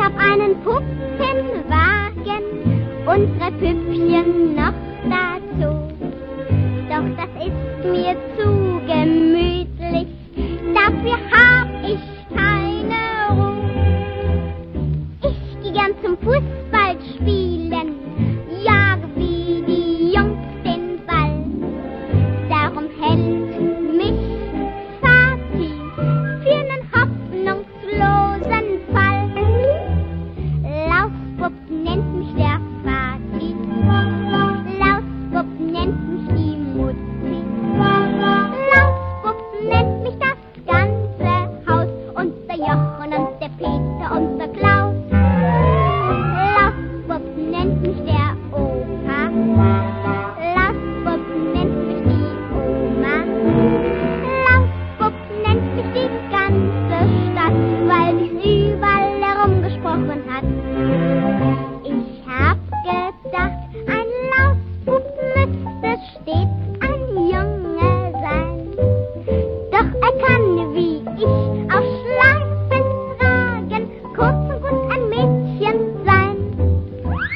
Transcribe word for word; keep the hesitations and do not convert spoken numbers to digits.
hab einen Puppenwagen und drei Püppchen noch dazu. Doch das ist mir zu gemütlich, dafür hab ich keine Ruhe. Ich geh gern zum Fußball